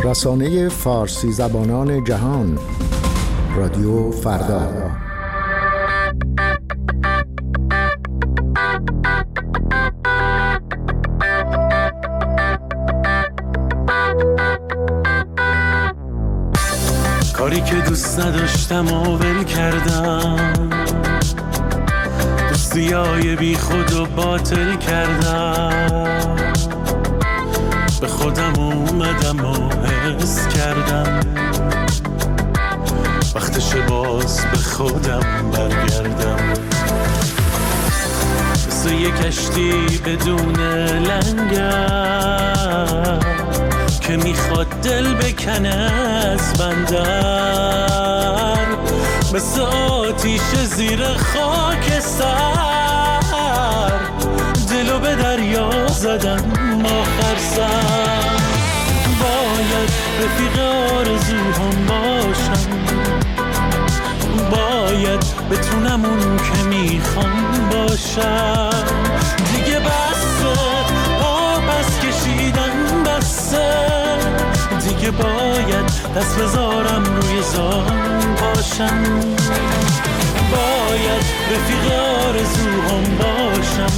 رسانه فارسی زبانان جهان، رادیو فردا. کاری که دوست نداشتم و ول کردم، دوستیای بی خود و باطل کردم، به خودم اومدم و حس کردم وقتش باز به خودم برگردم. مثل یه کشتی بدون لنگر که میخواد دل بکنه از بندر، مثل آتیش زیر خاک سر دلو به دریا زدم آخر سر. باید رفیق آرزوهام باشم، باید بتونم اون که میخوام باشم. دیگه بسه پس کشیدن بسه، دیگه باید دست بذارم روی زان باشم. باید رفیق آرزوهام باشم،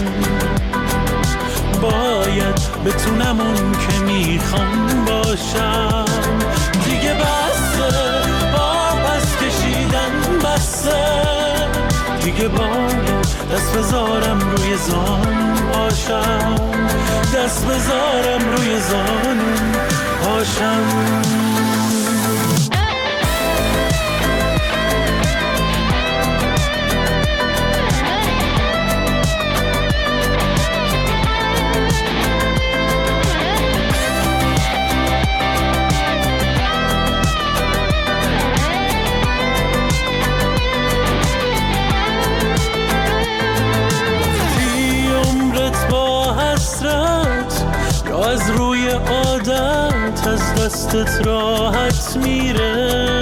باید بتونم اون که میخوام باشم. دیگه بسه پس کشیدن بسه، دیگه باید دست بذارم روی زان باشم، دست بذارم روی زان باشم. از روی عادت از دستت راحت میره،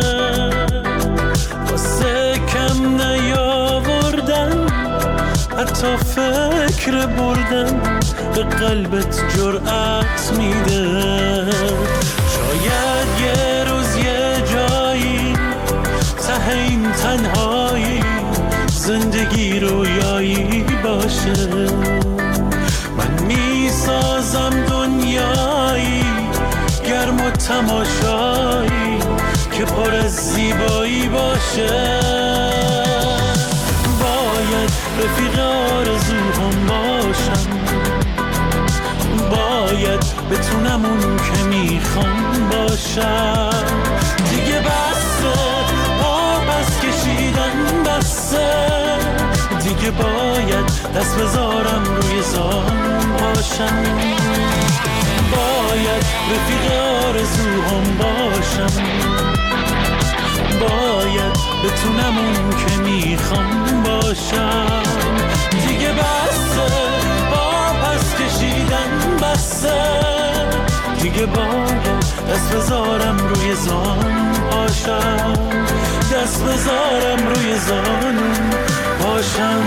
واسه کم نیاوردن حتی فکر بردن به قلبت جرأت میده. شاید یه روز یه جایی ته این تنهایی زندگی رویایی باشه، من میسازم دنیایی گرم و تماشایی که پر از زیبایی باشه. باید رفیق آرزوهام باشم، باید بتونم اون که میخوام باشم. دیگه بسه پس کشیدن بسه، دیگه باید دست بذارم روی زان باشم. باید رفیق آرزوهام باشم، باید بتونم اون که میخوام باشم. دیگه بسه پس کشیدن بسه، دیگه باید دست بذارم روی زان باشم، دست بذارم روی زان باشم.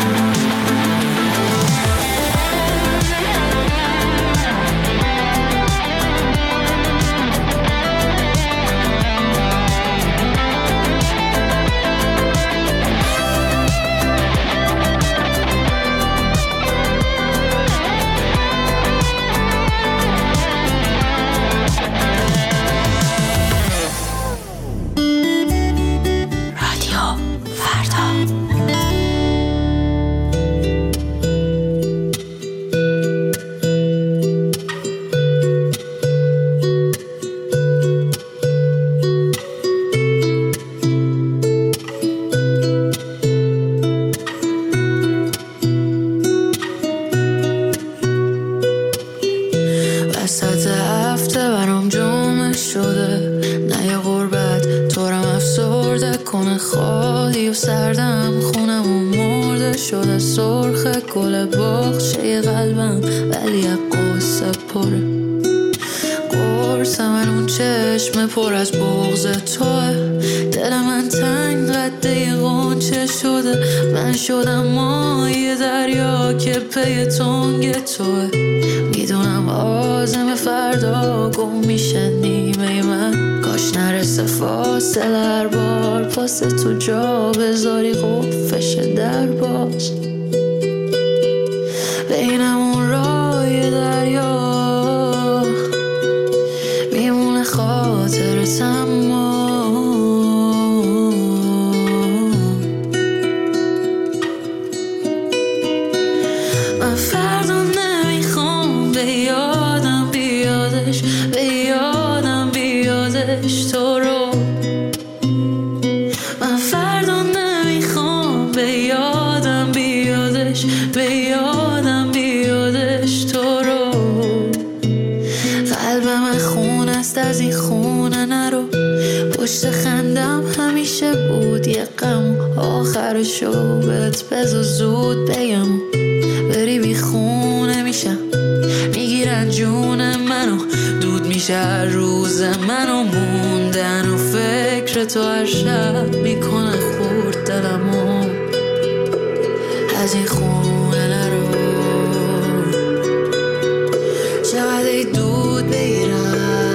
پر از بغض توه، دل من تنگ قده غنچه شده، من شدم مایه دریا که پی تنگ توه. میدونم آزم فردا گم میشه نیمه من، کاش نرسه فاصله هر بار پاسه تو جا بذاری قفش در باز. بینمون رای دریا میمونه خاطرت، اما من فردا نمیخوام به یادم بیادش، به یادم بیادش تو رو. من فردا نمیخوام به یادم بیادش، به یادم بیادش تو رو. قلبم خون است از این خونه نرو، پشت خندم همیشه بود یه غم، آخرشو بهت بذار زود بگم. بری بی خونه میشم، میگیرن جون منو، دود میشه هر روز منو، موندن و فکر تو هر شب میکنه خورد دلمو. از این خونه نرو، چقدر ای دود بگیرم.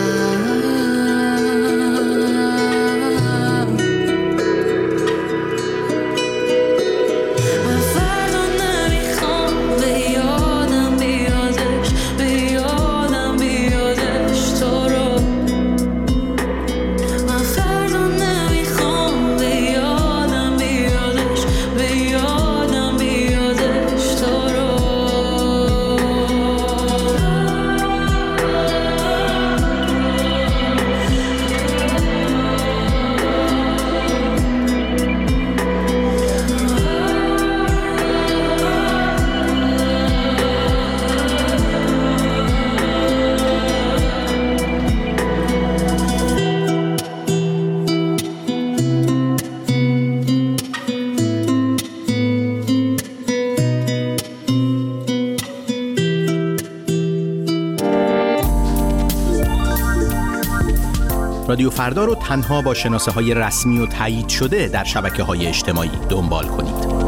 رادیو فردا رو تنها با شناسه‌های رسمی و تایید شده در شبکه‌های اجتماعی دنبال کنید.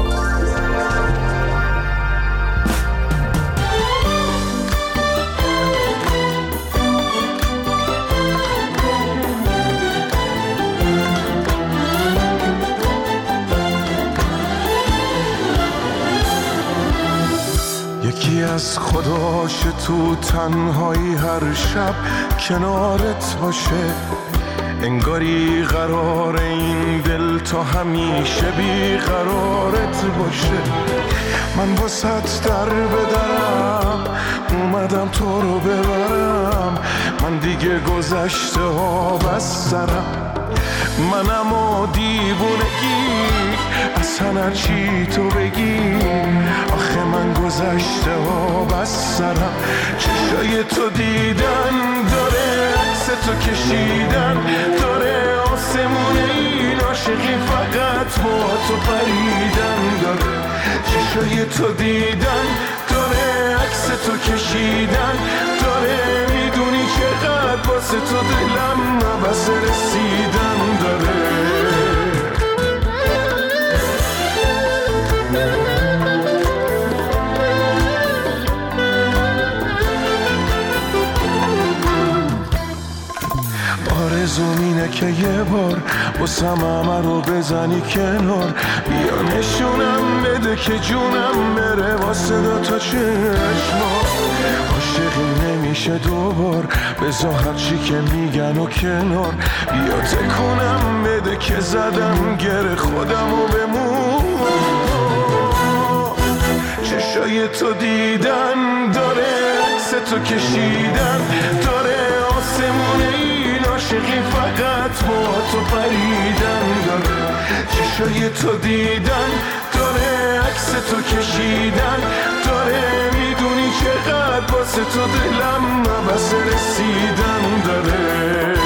یکی از خداش تو تنهایی هر شب کنارت باشه، انگاری قرار این دل تا همیشه بی قرارت باشه. من واسط در بدرم اومدم تو رو ببرم، من دیگه گذشته ها بس سرم. منم و دیوونگی اصلا هر چی تو بگی، آخه من گذشته ها بس سرم. چشای تو دیدن داره، عکس تو کشیدن داره، آسمون این عاشقی فقط با تو پریدن داره. چشای تو دیدن داره، عکس تو کشیدن داره، میدونی چقدر واسه تو دلم نبس رسیدن داره. آرزوم اینه که یه بار واسم همه رو بزنی کنار، بیا نشونم بده که جونم بره واسه دوتا چشما. عاشقی نمیشه دوبار، بذار هرچی که میگن و کنار، بیا تکونم بده که زدم گره خودم و بمون. چشای تو دیدن داره، عکس تو کشیدن داره، آسمون این عاشقی فقط با تو پریدن داره. چشای تو دیدن داره، عکس تو کشیدن داره، میدونی چقدر واسه تو دلم نبس رسیدن داره.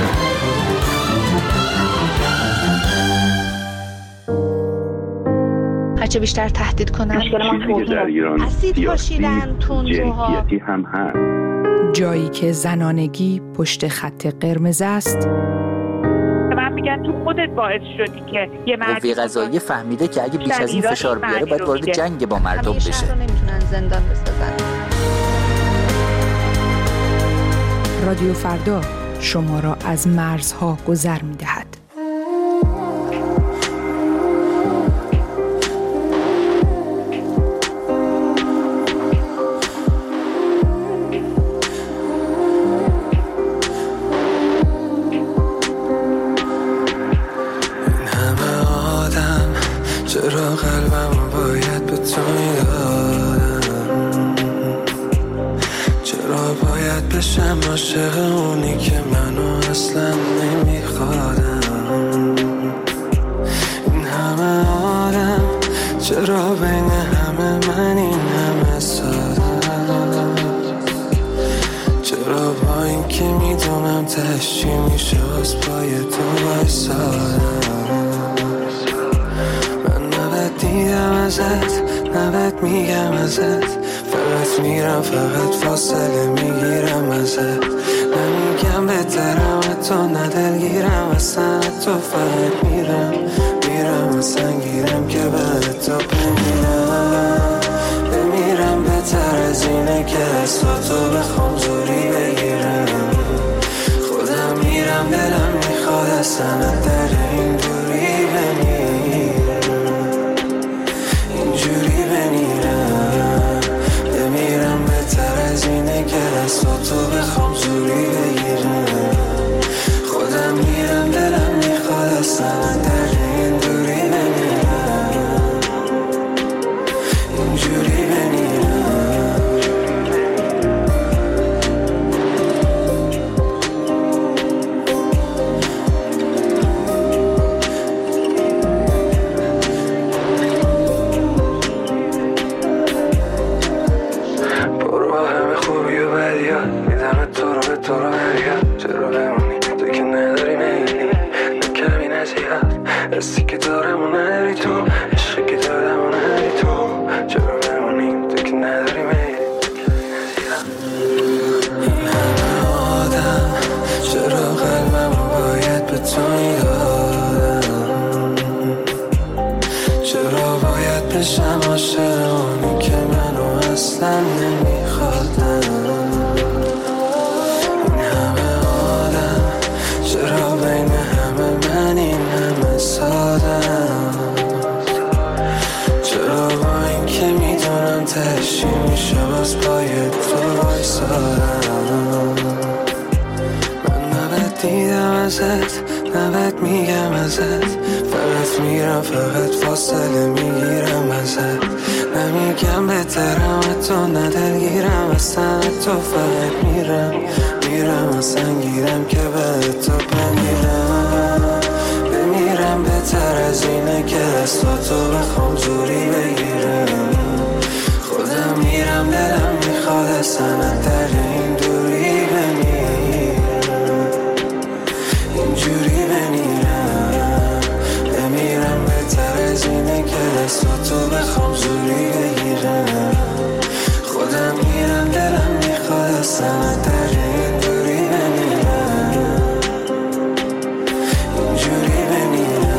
هرچه بیشتر تهدید کنن چیزی که در ایران سیاسی جنسیتی هم هست. جایی که زنانگی پشت خط قرمز است. من میگن تو خودت باعث شدی که یه مردی قوه قضاییه فهمیده که اگه بیش از این فشار بیاره باید وارد جنگ با مردم بشه. شهر رو نمیتونن زندان بسازن. رادیو فردا شما را از مرزها گذر می‌دهد. چرا قلبم باید به تو میدادم؟ چرا باید بشم عاشق اونی که منو اصلا نمیخوادم؟ این همه آدم چرا بین همه من این همه سادم؟ چرا با این که میدونم تشی میشه از پای تو بایستادم؟ دیدم ازت نبت میگم ازت، فقط میرم فقط فاصله میگیرم ازت، نمیگم بهترم تو ندلگیرم اصلا، تو فقط میرم اصلا گیرم که بعد تو بمیرم بهتر از اینه که از تو بخوام زوری بگیرم، خودم میرم دلم میخواد اصلا در این دوری بمیرم، بمیرم بهتر از اینه که دست تو بخوام زوری بگیرم، خودم میرم دلم میخواد اصلا در این دوری بمیرم، اینجوری بمیرم. تو رو هریت چرا بمونی تو که نداری میلی نکمی نزیاد دستی که دارم و نداری تو عشقی که دارم و نداری تو چرا بمونی تو که نداری میلی این همه آدم چرا قلبم باید به تو میدادم؟ چرا باید بشم عاشق اونی که منو اصلا نمیخوادم؟ چرا بین همه من این همه سادم؟ چرا با این که میدونم تشی میشه باز پای تو بایستادم؟ من نبت دیدم ازت نبت میگم ازت، فقط میرم فقط فاصله میگیرم ازت، نمیگم بهترم تو ندلگیرم اصلا، تو فقط میرم اصلا گیرم که بعد تو بمیرم بهتر از اینه که دست تو بخوام زوری بگیرم، خودم میرم دلم میخواد اصلا در این دوری بمیرم، اینجوری بمیرم، بمیرم بهتر از اینه که دست تو بخوام زوری بگیرم، خودم میرم دلم میخواد اصلا در این دوری بمیرم، اینجوری بمیرم.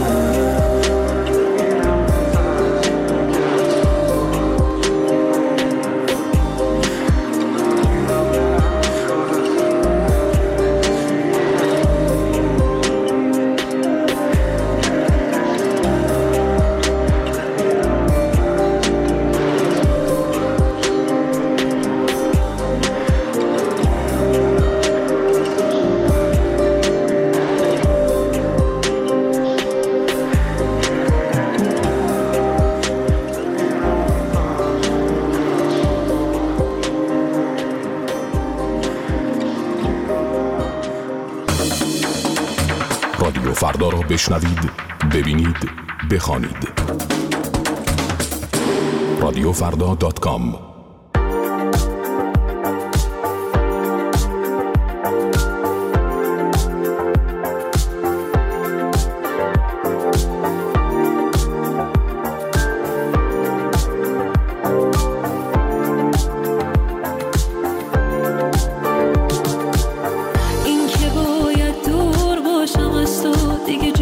رادیو فردا را بشنوید، ببینید، بخوانید. radiofrda.com این که باید دور باشم از تو دیگه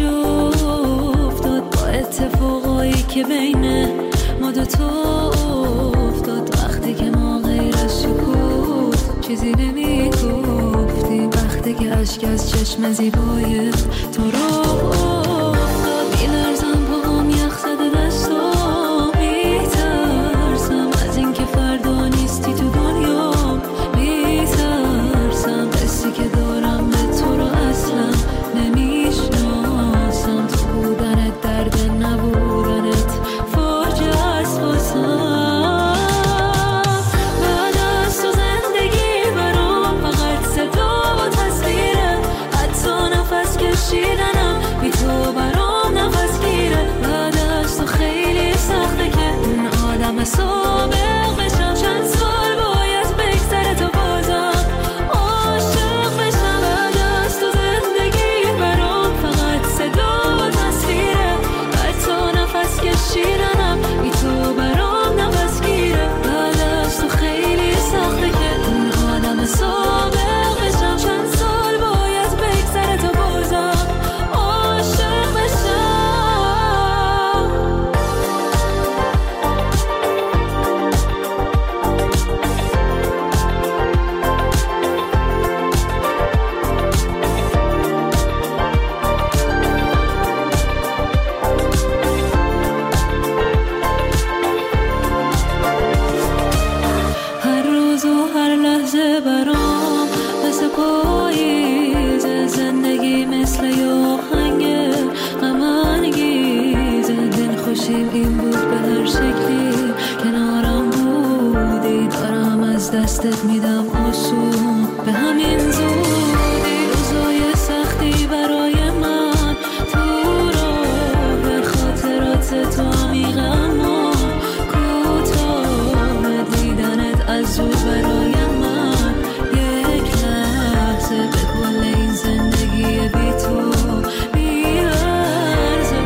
که بین ما دوتا افتاد، وقتی که ما غیر از سکوت چیزی نمی گفتیم، وقتی که اشک از چشم زیبای تو رو افتاد. میلرزم پاهم یخ زده دستام، میترسم از این که فردا نیستی تو دنیا، میترسم قصی که دارم به تو رو اصلا نمیشناسم، تو بودنت درد نبودنت فاجعه است واسم. بعد از تو زندگی برام فقط صدا و تصویره، حتی نفس کشیدنم بی تو برام نفس گیره. بعد از تو خیلی سخته که اون آدم سابق بشم، چند سال باید بگذره تا بازم عاشق بشم. بعد از تو زندگی برام فقط صدا و تصویره، حتی نفس کشیدنم بی تو برام نفس گیره. بعد از تو خیلی سخته که اون آدم سابق بشم، چند سال باید بگذره تا بازم عاشق بشم. هر روز و هر لحظه برام مثل پاییز، زندگی مثل یه آهنگ غم انگیز. دل خوشیم این بود به هر شکلی کنارم بودی، دارم از دستت میدم آسون به همین زودی. روزای سختی برای من تو راه خاطرات تو عمیق اما کوتاه، دیدنت از زود برای من یک لحظه به کل این زندگی بی تو بی‌ارزه.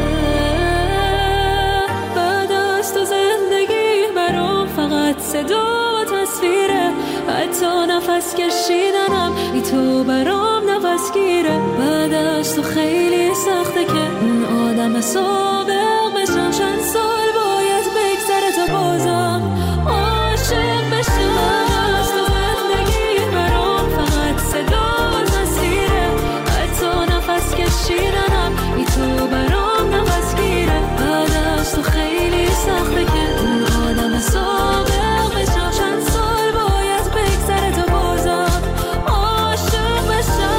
بعد از تو زندگی برام فقط صدا و تصویره، حتی نفس کشیدنم بی تو برام نفس گیره. بعد از تو خیلی سخته که اون آدم سابق بشم، چند سال باید بگذره تا بازم عاشق بشم. از تو زندگی برام فقط صدا و تصویره، حتی نفس کشیدنم بی تو برام نفس گیره. بعد از تو خیلی سخته که اون آدم سابق بشم، چند سال باید بگذره تا بازم عاشق بشم.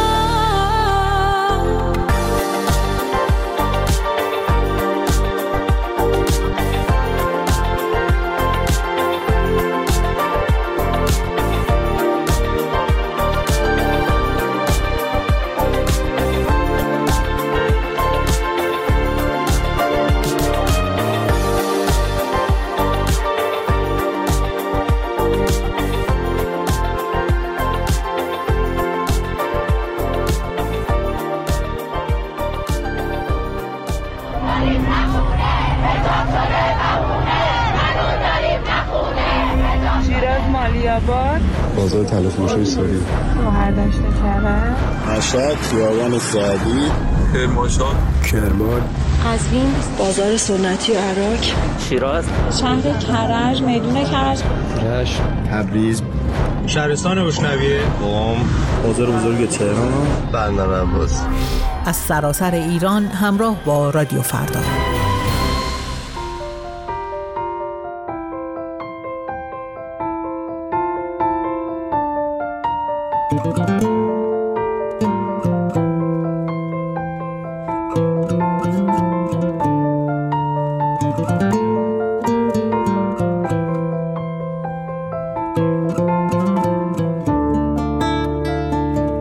شیراز مالیاباد، بازار تلفروشی ساری، شهردشت کرج، مشهد خیابان سعدی، کرمانشاه، کرمان، قزوین، بازار سنتی عراق، شیراز، شهر کرج، میدون کرج، رشت، تبریز، شهرستان بشنویه، قم، بازار بزرگ تهران، بندر عباس. از سراسر ایران همراه با رادیو فردا.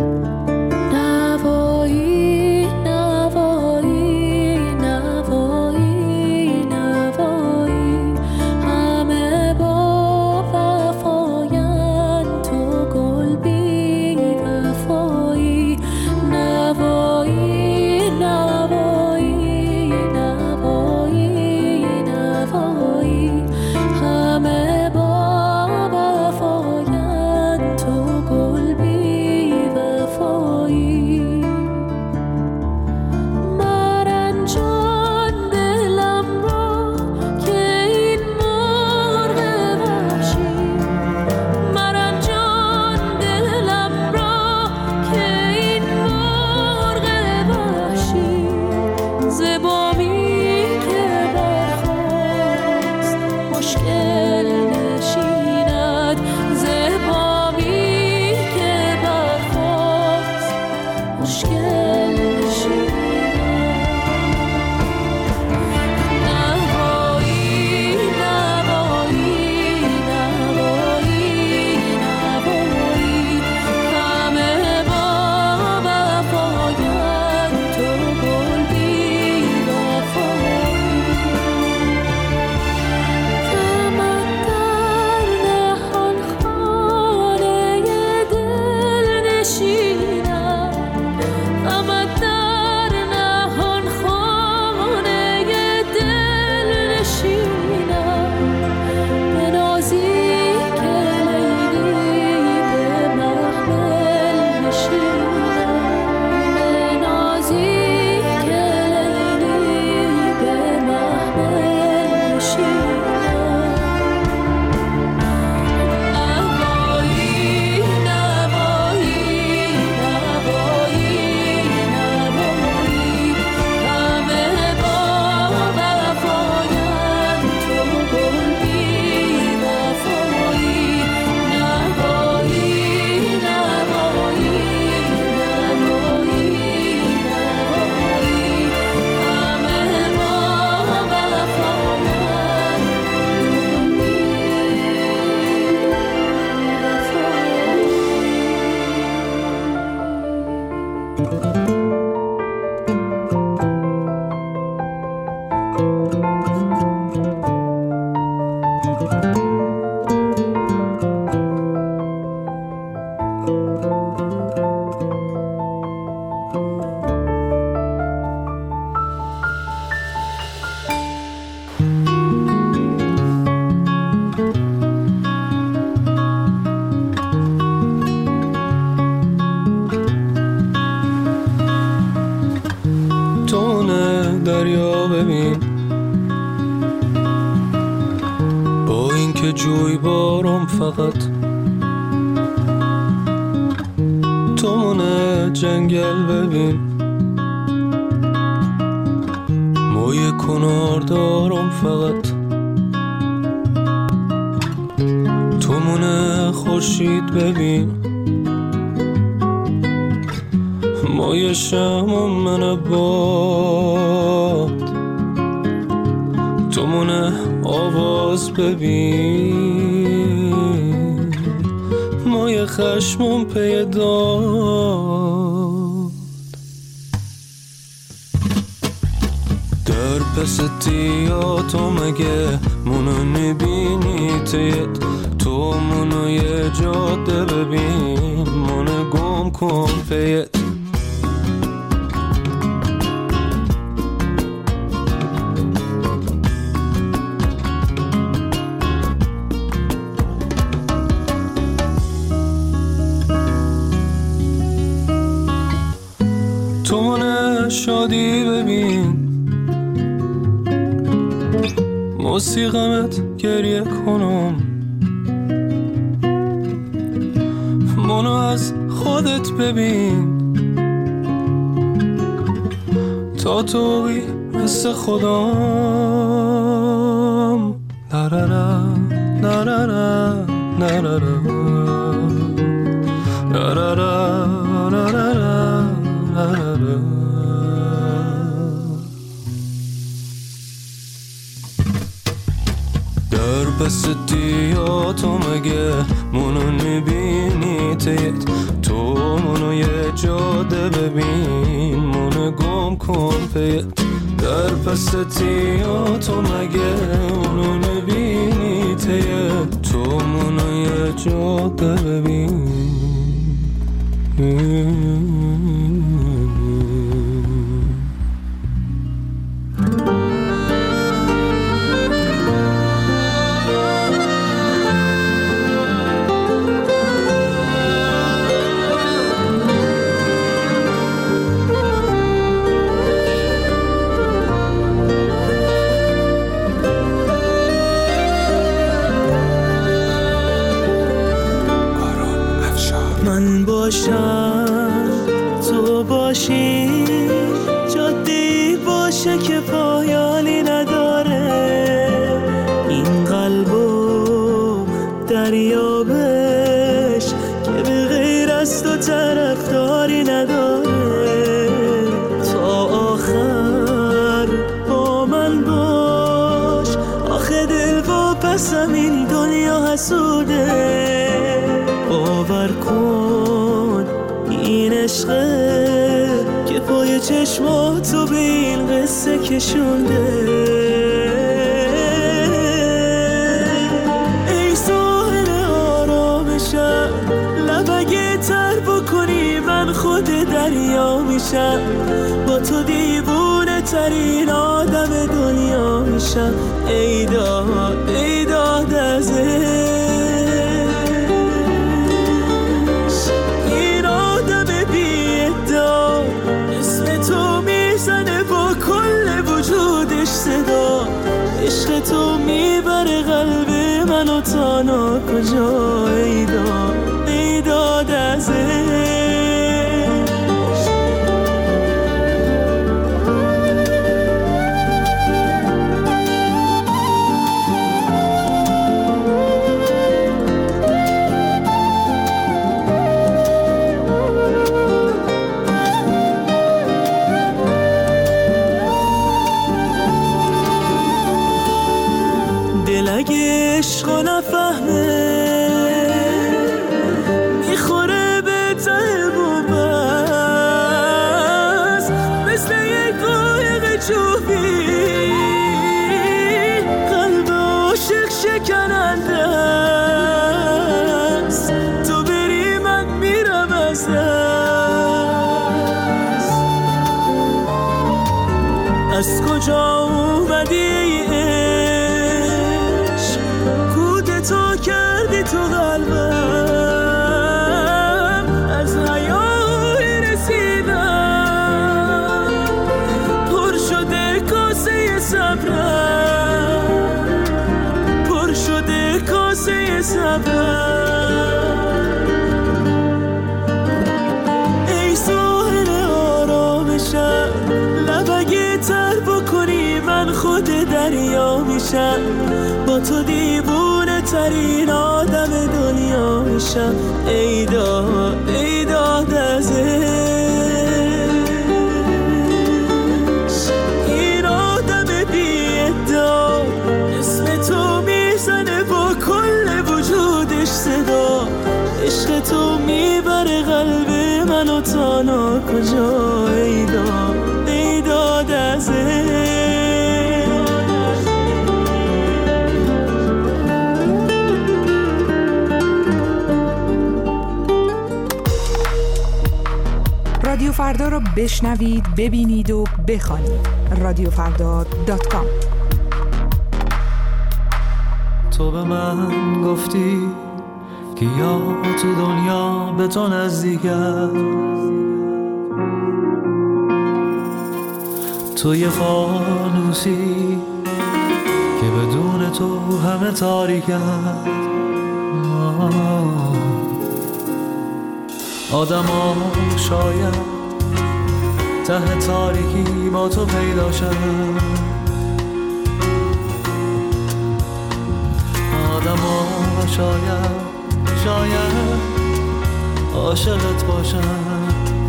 نوایی نوایی نوایی دریا ببین، با اینکه جوی بارم فقط تو مونه جنگل ببین، موی کنار دارم فقط تو مونه خورشید ببین، مای شمم من باد تو مونه آواز ببین، مای خشمم پی داد در پس تیاتو مگه منو نبینی تیت تو منو یه جاده ببین، منو گم کن پیت شادی ببین، موسیقمت گریه کنم، منو از خودت ببین تا توی مثل خودم نرارا نرارا نرارا نرارا نرارا نرارا پس دیاتو مگه منو نبینی تیت تو منو یه جاده ببین، منو گم کن پیت در پس دیاتو مگه منو نبینی تیت تو منو یه جاده ببین. من باشم تو باشی، جادی باشه که پایانی نداره، این قلبو دریابش که به غیر از تو طرفداری نداره، تا آخر با من باش، آخه دل واپسم این دنیا حسوده، باور کن این عشقه که پای چشماتو به این قصه کشونده، ای ساحل آرامشم لبگه تر بکنی من خود دریا میشم، با تو دیوونه ترین آدم دنیا میشم، ای داد ای داد از صدا، عشق تو میبره قلب منو تا ناکجا، ای داد ای داد از عشق نفهمه کجا اومدی عشق؟ کودتا کردی تو قلبم، از حیای رسیدم پر شده کاسه صبرم، پر شده کاسه صبرم. ای ساحل آرامشم، لبگه تر بکنی من خود دریا میشم، با تو دیوونه ترین آدم دنیا میشم. ای داد از این آدم بی ادعا، اسم تو میزنه با کل وجودش صدا، عشق تو میبره قلب منو تا ناکجا. ای داد از رادیو فردا رو بشنوید، ببینید و بخوانید. رادیوفردا.com. تو به من گفتی که یا تو دنیا به تو نزدیکم، تو یه فانوسی که بدون تو همه تاریکم. آدم ها شاید ته تاریکی با تو پیدا شد، آدم ها شاید عاشقت باشن.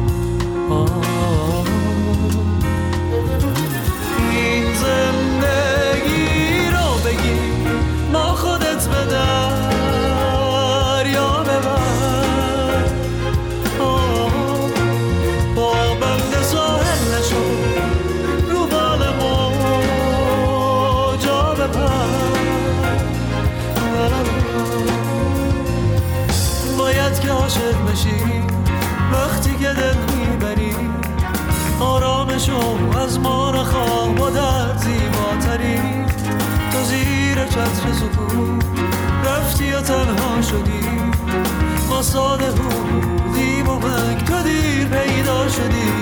این زندگی رو بگی ما خودت به دریا ببر، با بند ساحل نشو رو بال موجا بپر. باید که عاشق بشی وقتی که دل میبری، آرامشو از ما نخواه با درد زیباتری. تو زیر چتر سکوت رفتی و تنها شدی، ما ساده بودیم و من تو دیر پیدا شدی.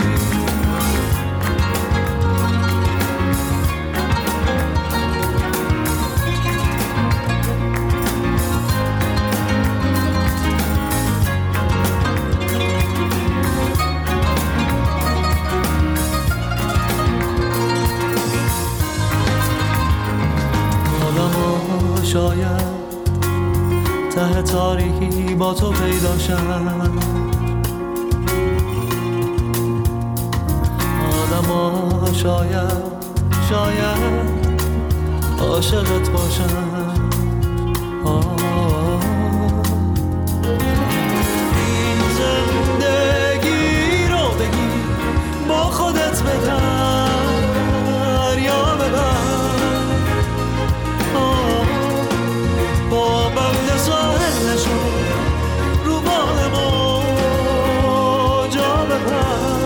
شاید ته تاریکی با تو پیدا شد، آدم ها شاید عاشقت باشن. این زندگی رو بگی با خودت به دریا ببر، با بند ساحل نشو رو بال موجا بپر.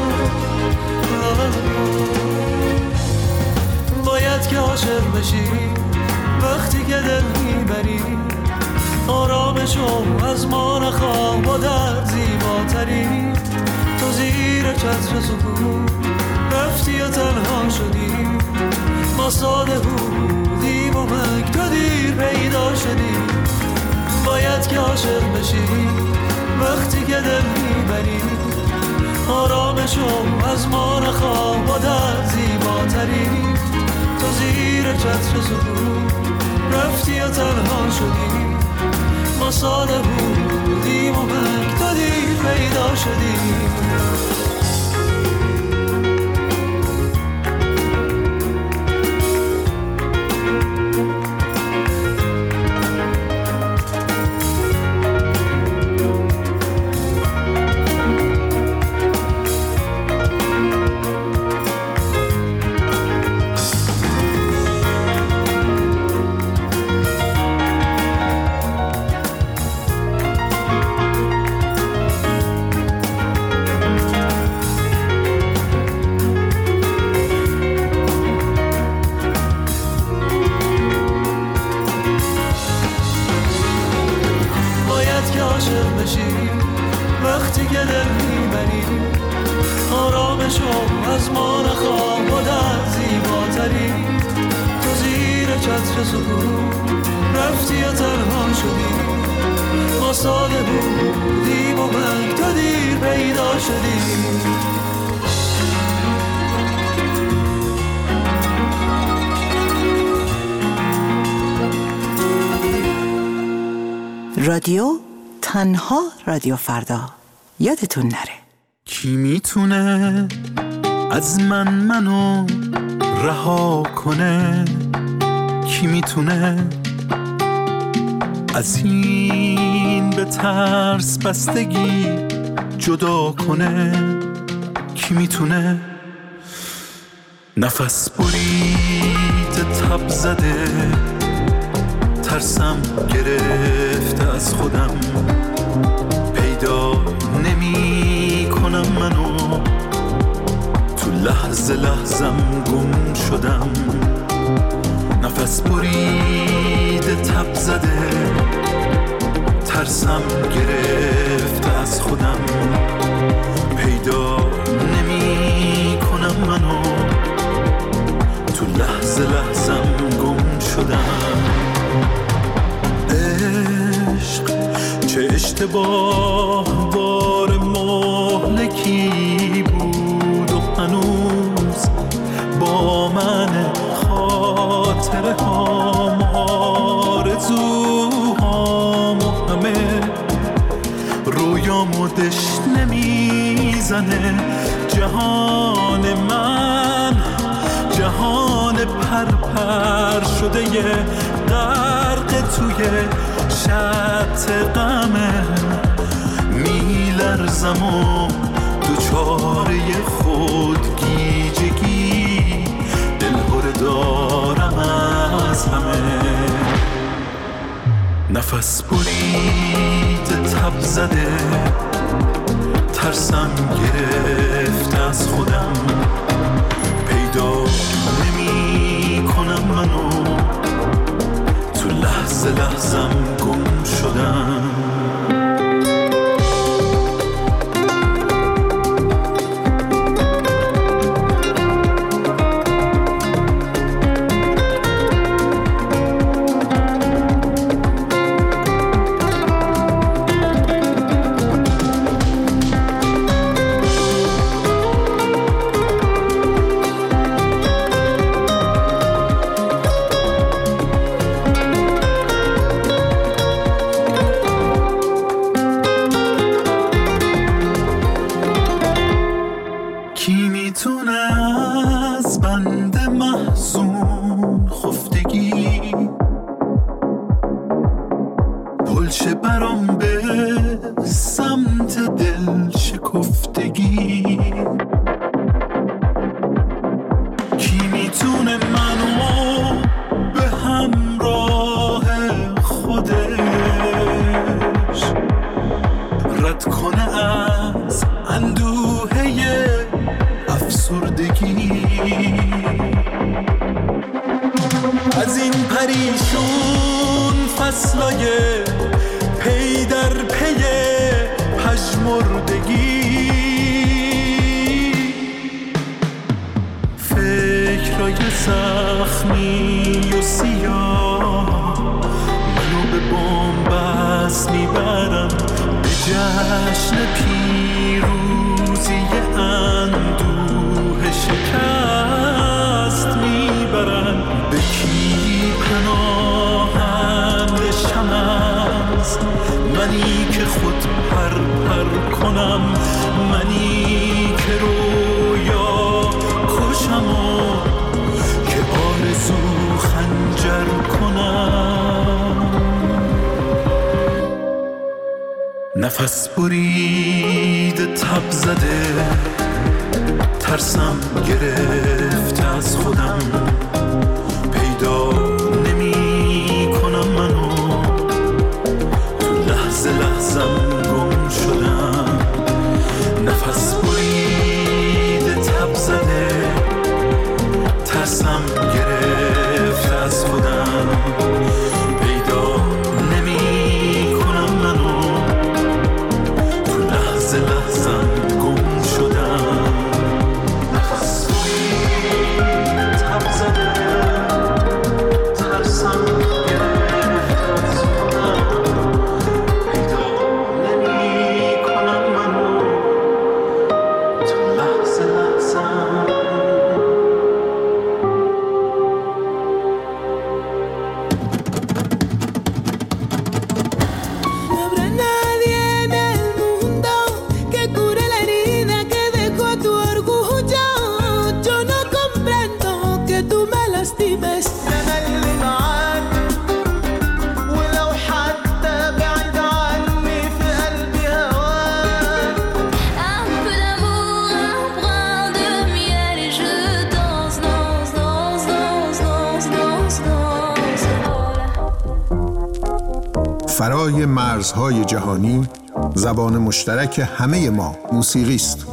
باید که عاشق بشی وقتی که دل میبری، آرامشو از ما نخواه با درد زیباتری. تو زیر چتر سکوت رفتی و تنها شدی، ما ساده بودیم و من تو دیر پیدا شدی. باید که عاشق بشی وقتی که دل میبری، آرامشو از ما نخواه با درد زیباتری. تو زیر چتر سکوت رفتی و تنها شدی، ما ساده بودیم و من تو دیر پیدا شدی. آرامشو از ما نخواه و در زیباتری تو زیر چتر سکوت رفتی و تنها شدی ما ساده بودیم و من تو دیر پیدا شدی رادیو تنها رادیو فردا یادتون نره. کی میتونه از منو رها کنه؟ کی میتونه از این به ترس بستگی جدا کنه؟ کی میتونه نفس برید تب زده ترسم گرفته از خودم پیدا نمی کنم منو تو لحظه لحظم گم شدم نفس برید تب زده ترسم گرفته از خودم پیدا نمی کنم منو تو لحظه لحظم گم شدم عشق چه اشتباه بار مهلکی بود و هنوز با من خاطره هام آرزوهام و همه رویامو دشنه میزنه جهان من جهان پرپر شده یه غرق توی شط غمه میلرزم و دوچاره خودگیجگی دلهره دارم از همه نفس برید تب زده ترسم گرفت از خودم پیدا نمی کنم منو تو لحظه لحظم گم شدم از این پریشون فصلای پی در پی پژمردگی فکرای زخمی و سیاه منو به بن‌بست میبرن به جشن پیروزی اندوه شکست میبرن به کی پناهند شمس منی که خود پر کنم منی که رویا کشم و که آرزو خنجر کنم نفس برید تب زده ترسم گرفت از خودم پیدا نمی کنم منو تو لحظه لحظم گم شدم نفس برید تب زده ترسم گرفت از خودم پیدا نمی کنم منو تو لحظه لحظم گم شدم فرای مرزهای جهانی، زبان مشترک همه ما موسیقی است.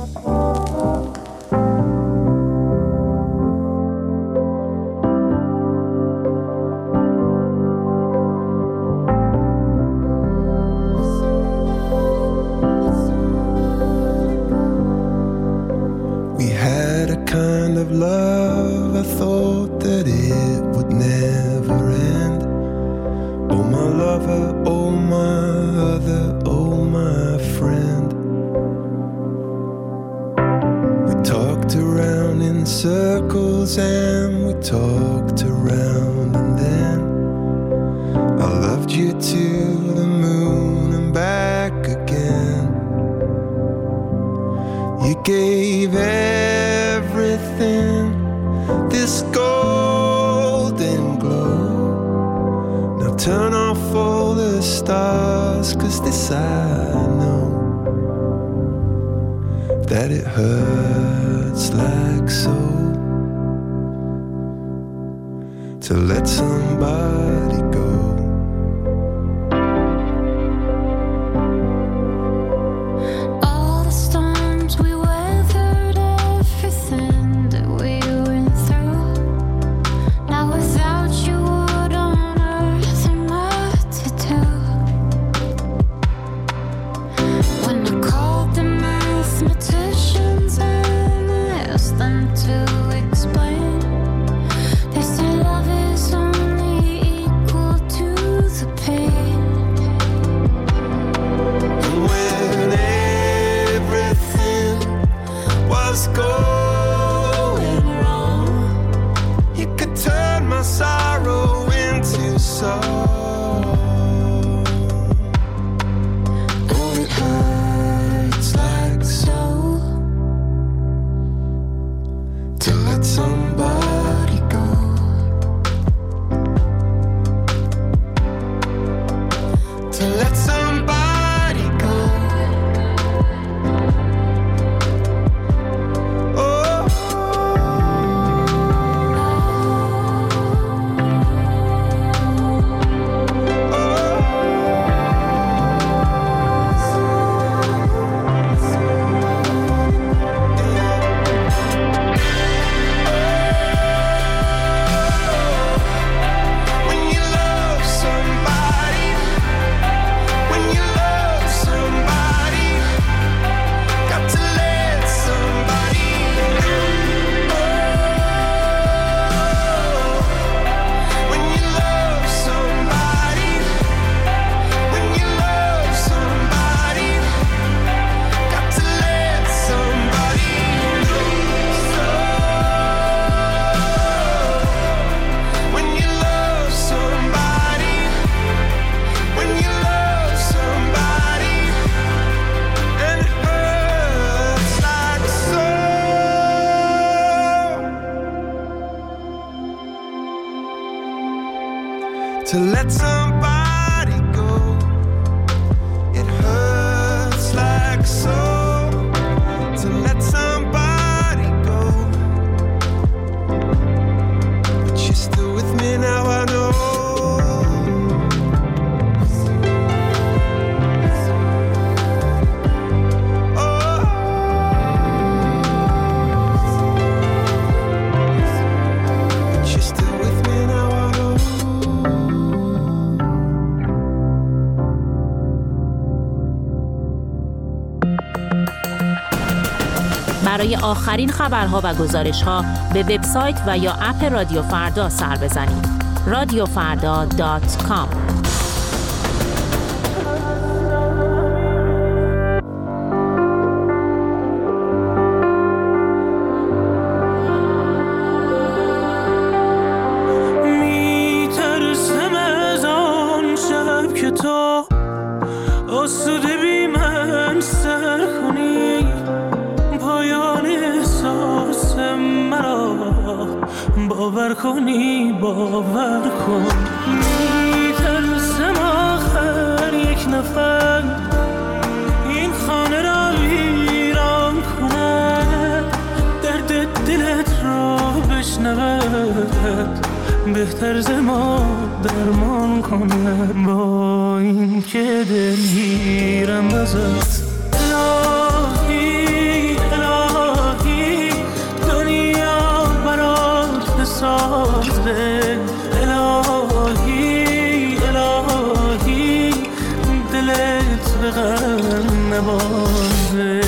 To let somebody go, it hurts like so. To let somebody go, but you're still with me now, I know. برای آخرین خبرها و گزارش‌ها به وبسایت و یا اپ رادیو فردا سر بزنید. radiofarda.com. میترسم از آن شب که تو آسوده بی من سر کنی، پایان احساس مرا باور کنی، باور کن. میترسم آخر یک نفر این خانه را ویران کنه، درد دلت را بشنود، بهتر ز ما درمان کنه، با این که دلگیرم ازت. الهی الهی دنیا برات بسازه، الهی الهی دلت به غم نبازه.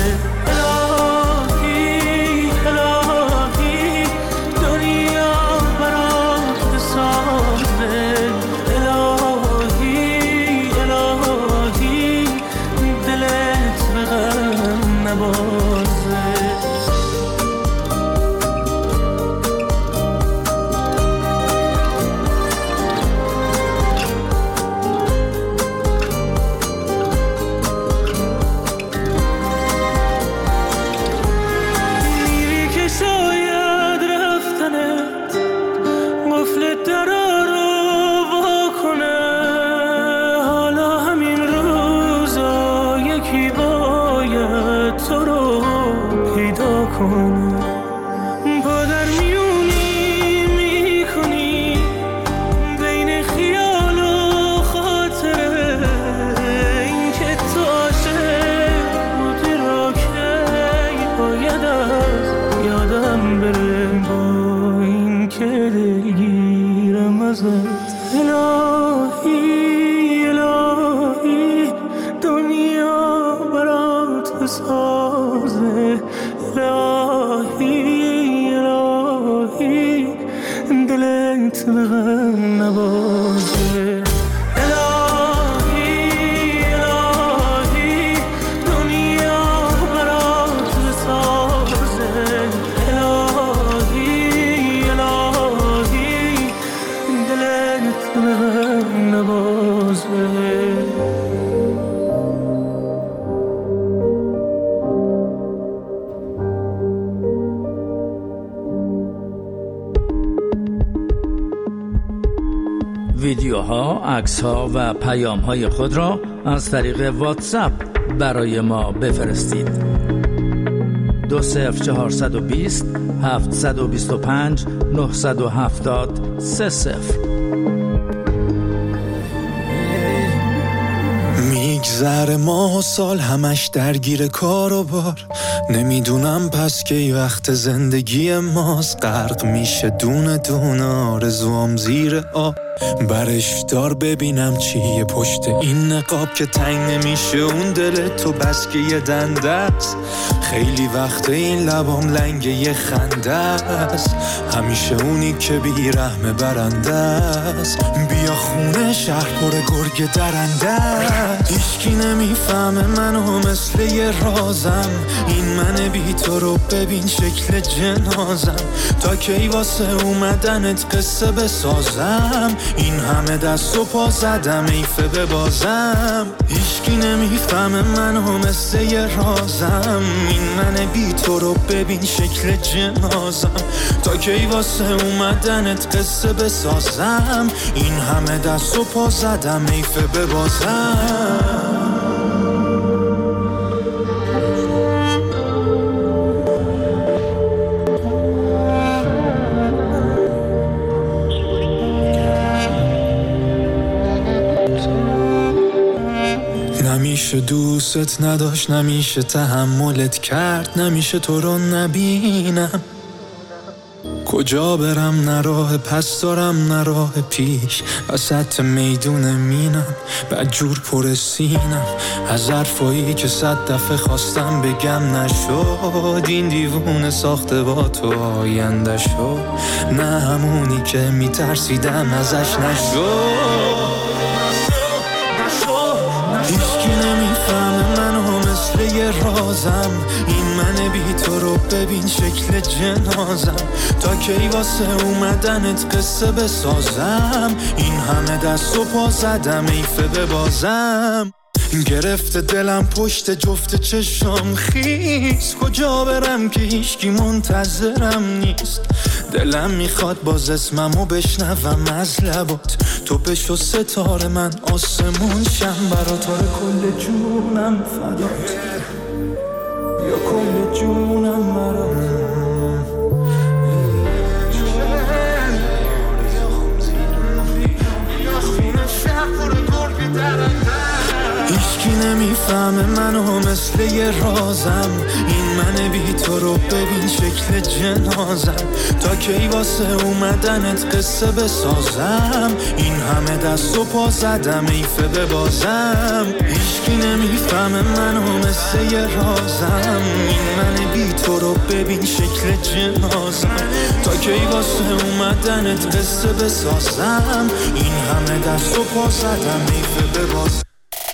الهی الهی دنیا برات بسازه، الهی الهی دلت به غم نبازه. ویدیوها، عکس‌ها و پیام‌های خود را از طریق واتساپ برای ما بفرستید. 20420 725 970 30. میگذره ماه و سال همش درگیر کار و بار، نمیدونم پس که ای وقت زندگی ماست. غرق میشه دونه دونه آرزوام زیر آب، برش دار ببینم چیه پشت این نقاب که تنگ نمیشه اون دل تو بس که یه دنده است. خیلی وقت این لبام لنگ یه خنده است، همیشه اونی که بیرحم برنده است. بیا خونه شهر پر گرگ درنده است، هیچکی نمیفهمه منو مثل یه رازم. این من بی تو رو ببین شکل جنازم، تا کی واسه اومدنت قصه بسازم. این همه دست و پا زدم ایفه ببازم، هیچکی نمیفهمه منو مثل یه رازم. این من بی تو رو ببین شکل جنازم، تا کی واسه اومدنت قصه بسازم. این همه دست و پا زدم ایفه ببازم. نمیشه دوست نداشت، نمیشه تحملت کرد، نمیشه تو رو نبینم. کجا برم نه راه پس دارم نه راه پیش، وسط میدون مینم بدجور پر سینم. از حرفایی که 100 دفعه خواستم بگم نشد، این دیوونه ساخته با تو آینده شد. نه همونی که میترسیدم ازش نشد. هیچکی نمیفهمه منو مثل یه رازم، این من بی تو رو ببین شکل جنازم. تا کی واسه اومدنت قصه بسازم، این همه دست و پا زدم ایفه ببازم. گرفته دلم پشت جفت چشام خیس، کجا برم که هیچکی منتظرم نیست. دلم میخواد باز اسممو بشنوم از لبات، تو بشو ستاره من آسمون شم برات. کل جونم فدات، یا کل جونم برات. مثل یه رازم، این من بی تو رو ببین شکل جنازم. تا کی واسه اومدنت قصه بسازم، این همه دست و پا زدم ایفه ببازم. هیچکی نمیفهمه منو مثل یه رازم، این من بی تو رو ببین شکل جنازم. تا کی واسه اومدنت قصه بسازم، این همه دست و پا زدم ایفه ببازم.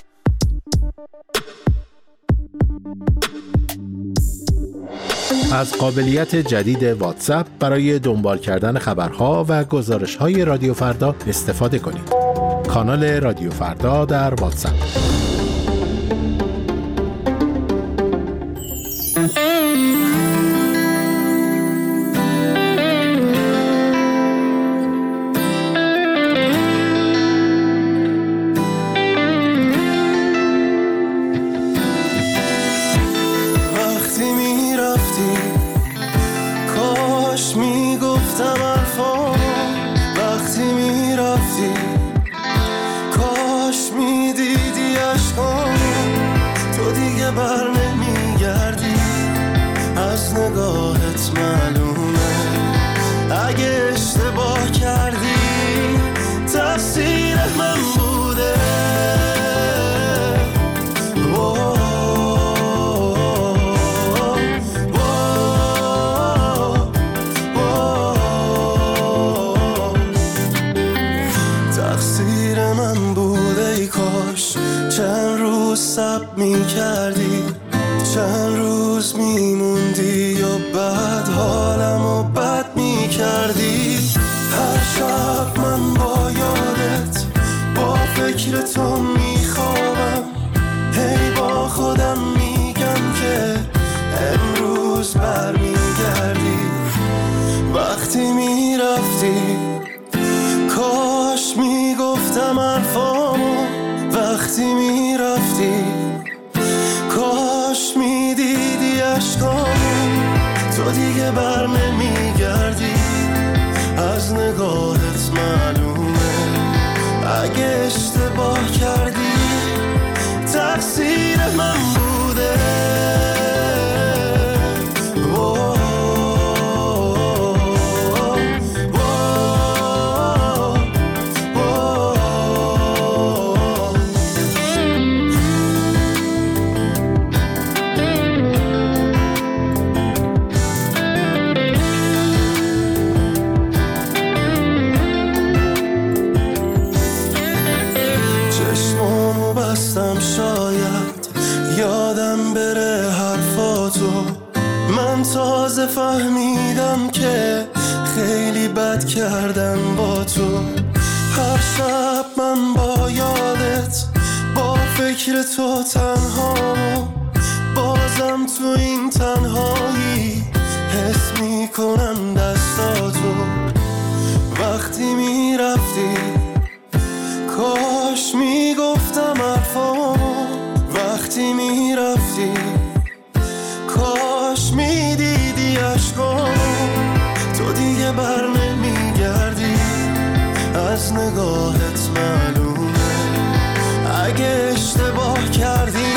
از قابلیت جدید واتساپ برای دنبال کردن خبرها و گزارش‌های رادیو فردا استفاده کنید. کانال رادیو فردا در واتساپ. از نگاهت معلومه اگه اشتباه کردی